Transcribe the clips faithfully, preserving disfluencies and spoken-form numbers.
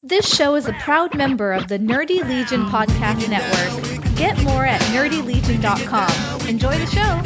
This show is a proud member of the Nerdy Legion Podcast Network. Get more at nerdy legion dot com. Enjoy the show.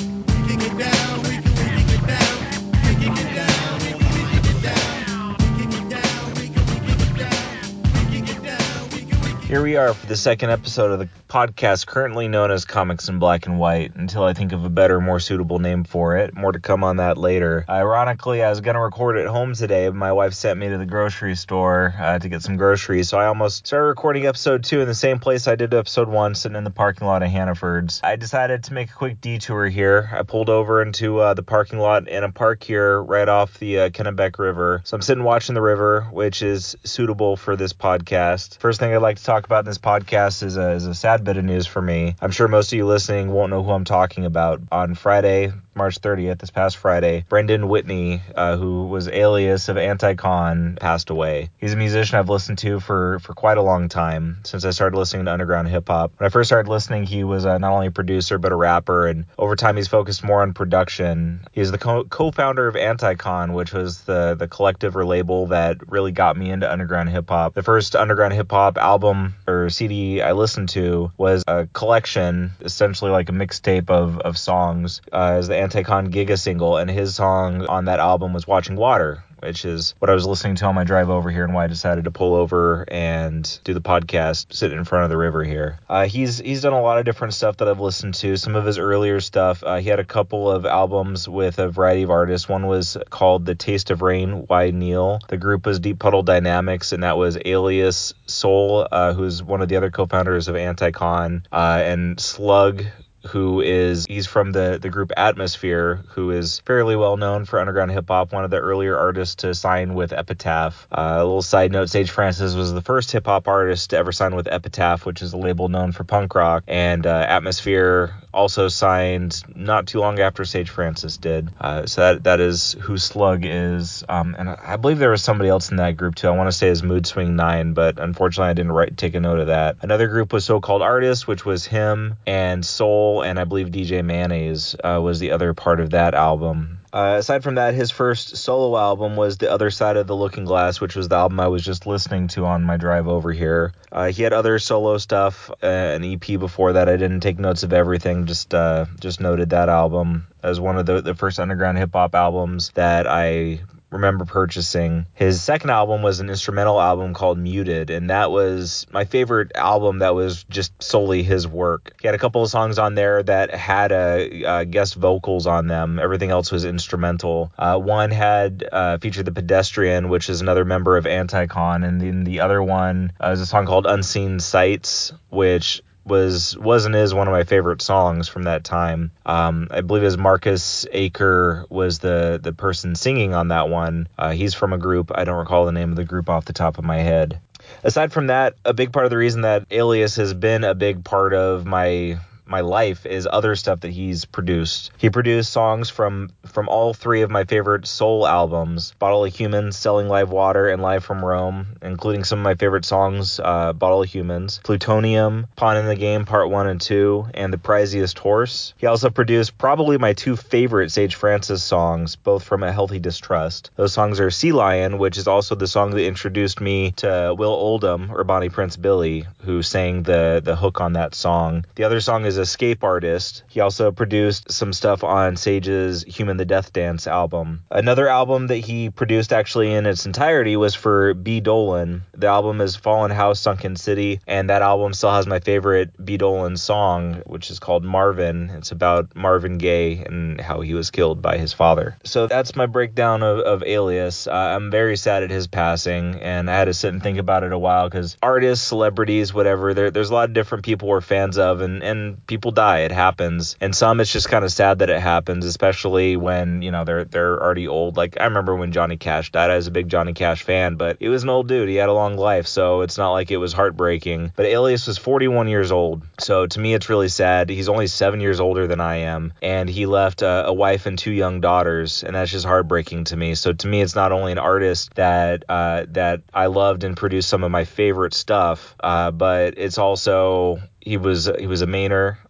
Here we are for the second episode of the podcast currently known as Comics in Black and White, until I think of a better, more suitable name for it. More to come on that later. Ironically, I was going to record at home today, but my wife sent me to the grocery store uh, to get some groceries, so I almost started recording episode two in the same place I did episode one, sitting in the parking lot of Hannaford's. I decided to make a quick detour here. I pulled over into uh, the parking lot in a park here right off the uh, Kennebec River. So I'm sitting watching the river, which is suitable for this podcast. First thing I'd like to talk about in this podcast is a, is a sad bit of news for me. I'm sure most of you listening won't know who I'm talking about. On Friday, March thirtieth, this past Friday, Brendan Whitney, uh, who was alias of Anti-Con, passed away. He's a musician I've listened to for, for quite a long time, since I started listening to underground hip-hop. When I first started listening, he was uh, not only a producer, but a rapper, and over time he's focused more on production. He's the co- co-founder of Anti-Con, which was the, the collective or label that really got me into underground hip-hop. The first underground hip-hop album or C D I listened to was a collection, essentially like a mixtape of, of songs, uh, as the Anti-Con Giga single, and his song on that album was Watching Water, which is what I was listening to on my drive over here and why I decided to pull over and do the podcast sitting in front of the river here. Uh, he's he's done a lot of different stuff that I've listened to. Some of his earlier stuff, uh, he had a couple of albums with a variety of artists. One was called The Taste of Rain, Why Neil. The group was Deep Puddle Dynamics, and that was Alias Soul, uh, who's one of the other co-founders of Anti-Con, uh, and Slug, who is, he's from the, the group Atmosphere, who is fairly well known for underground hip hop, one of the earlier artists to sign with Epitaph. Uh, a little side note, Sage Francis was the first hip hop artist to ever sign with Epitaph, which is a label known for punk rock, and uh, Atmosphere also signed not too long after Sage Francis did. Uh, so that that is who Slug is. Um, and I believe there was somebody else in that group too. I want to say is Mood Swing nine, but unfortunately I didn't write take a note of that. Another group was So-Called Artists, which was him and Soul, and I believe D J Mayonnaise uh, was the other part of that album. Uh, aside from that, his first solo album was The Other Side of the Looking Glass, which was the album I was just listening to on my drive over here. Uh, he had other solo stuff, uh, an E P before that. I didn't take notes of everything, just uh, just noted that album as one of the, the first underground hip-hop albums that I remember purchasing. His second album was an instrumental album called Muted, and that was my favorite album that was just solely his work. He had a couple of songs on there that had a, uh, guest vocals on them. Everything else was instrumental. Uh, one had uh, featured The Pedestrian, which is another member of Anti-Con, and then the other one uh, is a song called Unseen Sights, which was was and is one of my favorite songs from that time. Um, I believe as Marcus Aker was the the person singing on that one. Uh, he's from a group. I don't recall the name of the group off the top of my head. Aside from that, a big part of the reason that Alias has been a big part of my my life is other stuff that he's produced. He produced songs from from all three of my favorite soul albums, Bottle of Humans, Selling Live Water, and Live from Rome, including some of my favorite songs, uh, Bottle of Humans, Plutonium, Pawn in the Game Part one and two, and The Priziest Horse. He also produced probably my two favorite Sage Francis songs, both from A Healthy Distrust. Those songs are Sea Lion, which is also the song that introduced me to Will Oldham, or Bonnie Prince Billy, who sang the, the hook on that song. The other song is Escape Artist. He also produced some stuff on Sage's Human the Death Dance album. Another album that he produced actually in its entirety was for B. Dolan. The album is Fallen House, Sunken City, and that album still has my favorite B. Dolan song, which is called Marvin. It's about Marvin Gaye and how he was killed by his father. So that's my breakdown of, of Alias. Uh, I'm very sad at his passing, and I had to sit and think about it a while, because artists, celebrities, whatever, there, there's a lot of different people we're fans of, and, and people die. It happens. And some, it's just kind of sad that it happens, especially when, you know, they're they're already old. Like, I remember when Johnny Cash died. I was a big Johnny Cash fan, but he was an old dude. He had a long life, so it's not like it was heartbreaking. But Alias was forty-one years old, so to me, it's really sad. He's only seven years older than I am, and he left a, a wife and two young daughters, and that's just heartbreaking to me. So to me, it's not only an artist that uh, that I loved and produced some of my favorite stuff, uh, but it's also he was he was a Mainer.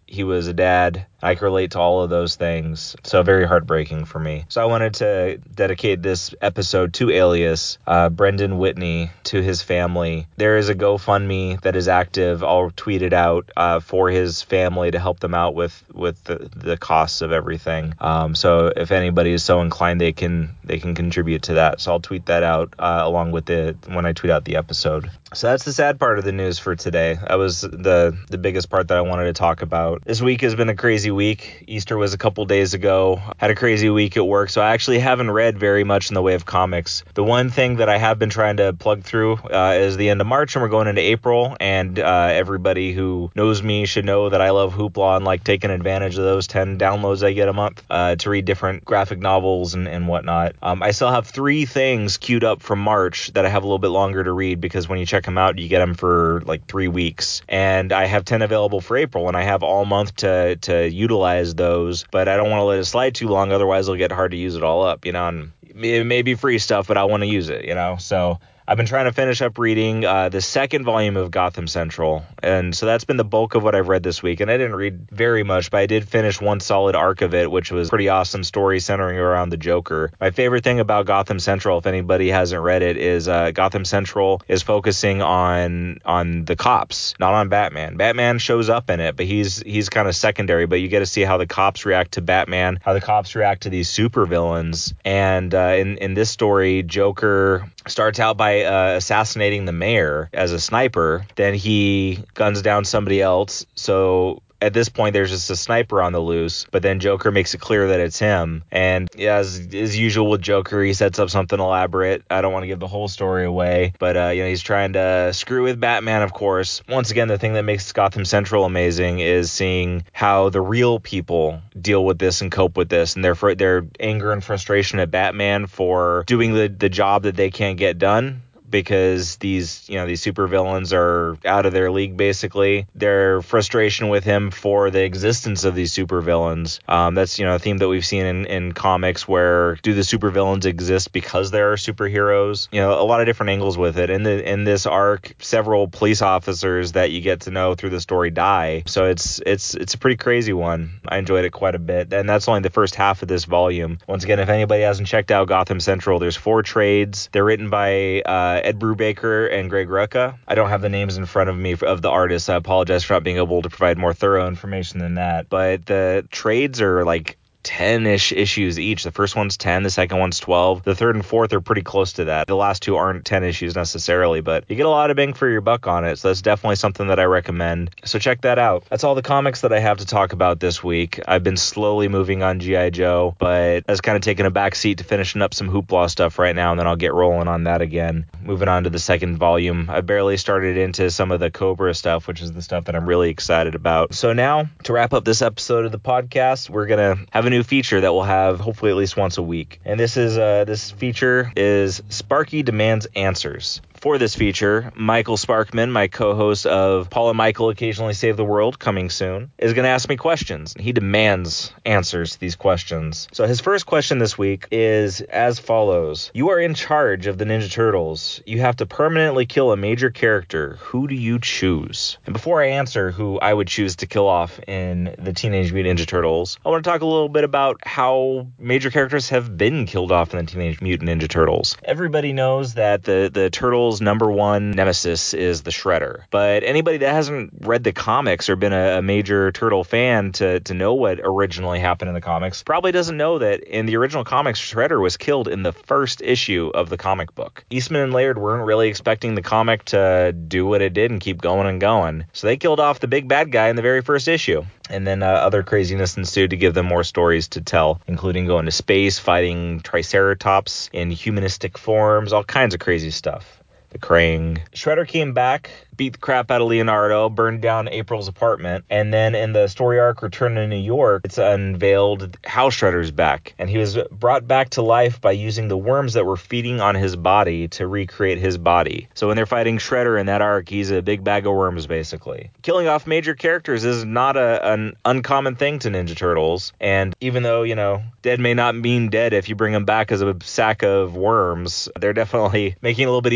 He was a dad. I can relate to all of those things. So very heartbreaking for me. So I wanted to dedicate this episode to Alias, uh, Brendan Whitney, to his family. There is a GoFundMe that is active. I'll tweet it out uh, for his family to help them out with with the, the costs of everything. Um, so if anybody is so inclined, they can they can contribute to that. So I'll tweet that out uh, along with the when I tweet out the episode. So that's the sad part of the news for today. That was the the biggest part that I wanted to talk about. This week has been a crazy week. Easter was a couple days ago. Had a crazy week at work, so I actually haven't read very much in the way of comics. The one thing that I have been trying to plug through uh, is the end of March, and we're going into April, and uh, everybody who knows me should know that I love Hoopla and like taking advantage of those ten downloads I get a month uh, to read different graphic novels and, and whatnot. Um, I still have three things queued up from March that I have a little bit longer to read, because when you check them out, you get them for like three weeks. And I have ten available for April, and I have all month to to utilize those, but I don't want to let it slide too long, otherwise it'll get hard to use it all up, you know, and it may be free stuff, but I want to use it, you know, so I've been trying to finish up reading uh, the second volume of Gotham Central, and so that's been the bulk of what I've read this week, and I didn't read very much, but I did finish one solid arc of it, which was a pretty awesome story centering around the Joker. My favorite thing about Gotham Central, if anybody hasn't read it, is uh, Gotham Central is focusing on on the cops, not on Batman. Batman shows up in it, but he's he's kind of secondary, but you get to see how the cops react to Batman, how the cops react to these supervillains, and uh, in, in this story, Joker starts out by uh, assassinating the mayor as a sniper. Then he guns down somebody else. So at this point, there's just a sniper on the loose, but then Joker makes it clear that it's him. And yeah, as, as usual with Joker, he sets up something elaborate. I don't want to give the whole story away, but uh, you know, he's trying to screw with Batman, of course. Once again, the thing that makes Gotham Central amazing is seeing how the real people deal with this and cope with this, and their their anger and frustration at Batman for doing the, the job that they can't get done, because these, you know, these supervillains are out of their league, basically. Their frustration with him for the existence of these supervillains. Um, that's, you know, a theme that we've seen in, in comics, where do the supervillains exist because there are superheroes? You know, a lot of different angles with it. In the in this arc, several police officers that you get to know through the story die. So it's it's it's a pretty crazy one. I enjoyed it quite a bit. And that's only the first half of this volume. Once again, if anybody hasn't checked out Gotham Central, there's four trades. They're written by uh, Ed Brubaker and Greg Rucka. I don't have the names in front of me of the artists. I apologize for not being able to provide more thorough information than that. But the trades are like ten-ish issues each. The first one's ten, the second one's twelve. The third and fourth are pretty close to that. The last two aren't ten issues necessarily, but you get a lot of bang for your buck on it, so that's definitely something that I recommend. So check that out. That's all the comics that I have to talk about this week. I've been slowly moving on G I. Joe, but I was kind of taking a back seat to finishing up some Hoopla stuff right now, and then I'll get rolling on that again. Moving on to the second volume. I barely started into some of the Cobra stuff, which is the stuff that I'm really excited about. So now, to wrap up this episode of the podcast, we're going to have a new feature that we'll have hopefully at least once a week. And this is uh, this feature is Sparky Demands Answers. For this feature, Michael Sparkman, my co-host of Paul and Michael Occasionally Save the World, coming soon, is going to ask me questions. He demands answers to these questions. So his first question this week is as follows. You are in charge of the Ninja Turtles. You have to permanently kill a major character. Who do you choose? And before I answer who I would choose to kill off in the Teenage Mutant Ninja Turtles, I want to talk a little bit about how major characters have been killed off in the Teenage Mutant Ninja Turtles. Everybody knows that the, the Turtles' number one nemesis is the Shredder. But anybody that hasn't read the comics or been a, a major Turtle fan to, to know what originally happened in the comics probably doesn't know that in the original comics, Shredder was killed in the first issue of the comic book. Eastman and Laird weren't really expecting the comic to do what it did and keep going and going. So they killed off the big bad guy in the very first issue. And then uh, other craziness ensued to give them more stories to tell, including going to space, fighting Triceratops in humanistic forms, all kinds of crazy stuff. The Krang. Shredder came back, beat the crap out of Leonardo, burned down April's apartment, and then in the story arc Return to New York, it's unveiled how Shredder's back. And he was brought back to life by using the worms that were feeding on his body to recreate his body. So when they're fighting Shredder in that arc, he's a big bag of worms, basically. Killing off major characters is not a, an uncommon thing to Ninja Turtles. And even though, you know, dead may not mean dead if you bring them back as a sack of worms, they're definitely making it a little bit easier than just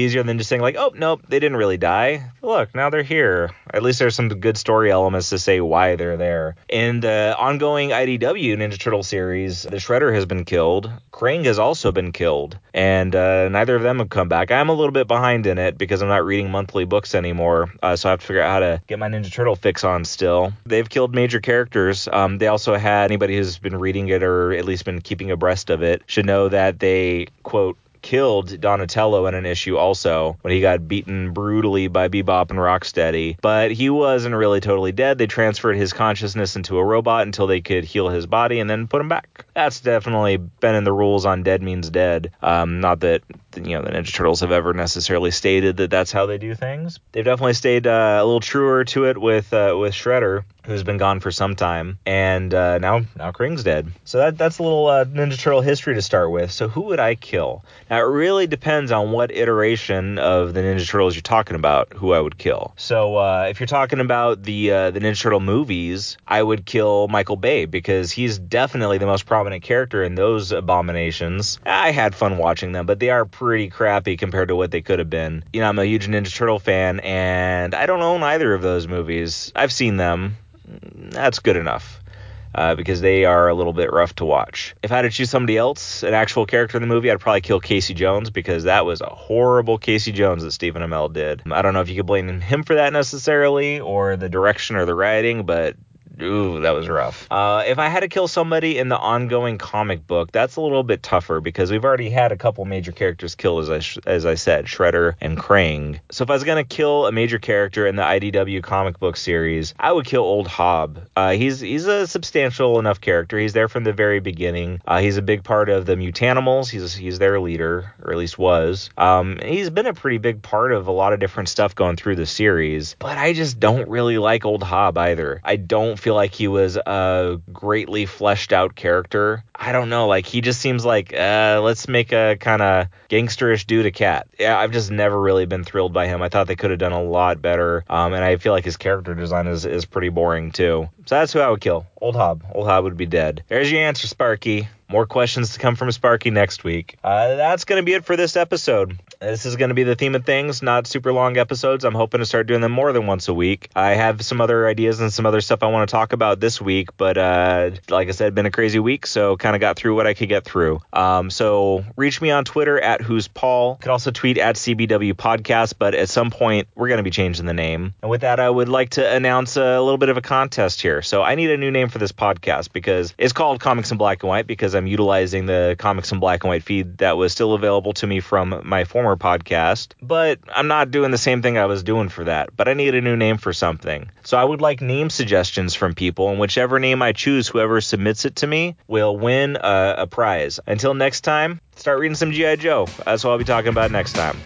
just saying like, oh, nope, they didn't really die. Look, now they're here. At least there's some good story elements to say why they're there. In the ongoing I D W Ninja Turtle series, the Shredder has been killed. Krang has also been killed. And uh, neither of them have come back. I'm a little bit behind in it because I'm not reading monthly books anymore. Uh, so I have to figure out how to get my Ninja Turtle fix on still. They've killed major characters. Um, they also had, anybody who's been reading it or at least been keeping abreast of it should know that they, quote, killed Donatello in an issue also when he got beaten brutally by Bebop and Rocksteady. But he wasn't really totally dead. They transferred his consciousness into a robot until they could heal his body and then put him back. That's definitely been in the rules on Dead Means Dead. Um, not that, you know, the Ninja Turtles have ever necessarily stated that that's how they do things. They've definitely stayed uh, a little truer to it with uh, with Shredder, who's been gone for some time, and uh, now now Krang's dead. So that that's a little uh, Ninja Turtle history to start with. So who would I kill? Now, it really depends on what iteration of the Ninja Turtles you're talking about, who I would kill. So uh, if you're talking about the uh, the Ninja Turtle movies, I would kill Michael Bay because he's definitely the most prominent character in those abominations. I had fun watching them, but they are pretty crappy compared to what they could have been. You know, I'm a huge Ninja Turtle fan, and I don't own either of those movies. I've seen them. That's good enough. Uh, because they are a little bit rough to watch. If I had to choose somebody else, an actual character in the movie, I'd probably kill Casey Jones because that was a horrible Casey Jones that Stephen Amell did. I don't know if you could blame him for that necessarily or the direction or the writing, but ooh, that was rough. Uh, if I had to kill somebody in the ongoing comic book, that's a little bit tougher because we've already had a couple major characters killed, as I sh- as I said, Shredder and Krang. So if I was going to kill a major character in the I D W comic book series, I would kill Old Hob. Uh, he's he's a substantial enough character. He's there from the very beginning. Uh, he's a big part of the Mutanimals. He's he's their leader, or at least was. Um, he's been a pretty big part of a lot of different stuff going through the series, but I just don't really like Old Hob either. I don't feel like he was a greatly fleshed out character. I don't know, like he just seems like uh let's make a kind of gangsterish dude a cat. Yeah, I've just never really been thrilled by him. I thought they could have done a lot better. Um and I feel like his character design is is pretty boring too. So that's who I would kill. Old Hob. Old Hob would be dead. There's your answer, Sparky. More questions to come from Sparky next week. Uh, that's going to be it for this episode. This is going to be the theme of things, not super long episodes. I'm hoping to start doing them more than once a week. I have some other ideas and some other stuff I want to talk about this week, but uh, like I said, been a crazy week, so kind of got through what I could get through. Um, so reach me on Twitter at Who's Paul. You could also tweet at C B W Podcast, but at some point we're going to be changing the name. And with that, I would like to announce a little bit of a contest here. So I need a new name for this podcast because it's called Comics in Black and White because I'm utilizing the Comics in Black and White feed that was still available to me from my former podcast, but I'm not doing the same thing I was doing for that, but I need a new name for something. So I would like name suggestions from people, and whichever name I choose, whoever submits it to me will win a, a prize. Until next time, start reading some G I. Joe. That's what I'll be talking about next time.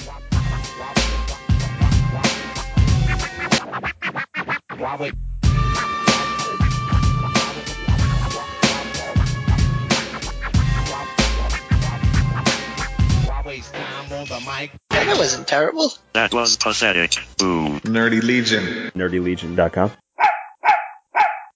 That wasn't terrible. That was pathetic. Boo. Nerdy Legion. nerdy legion dot com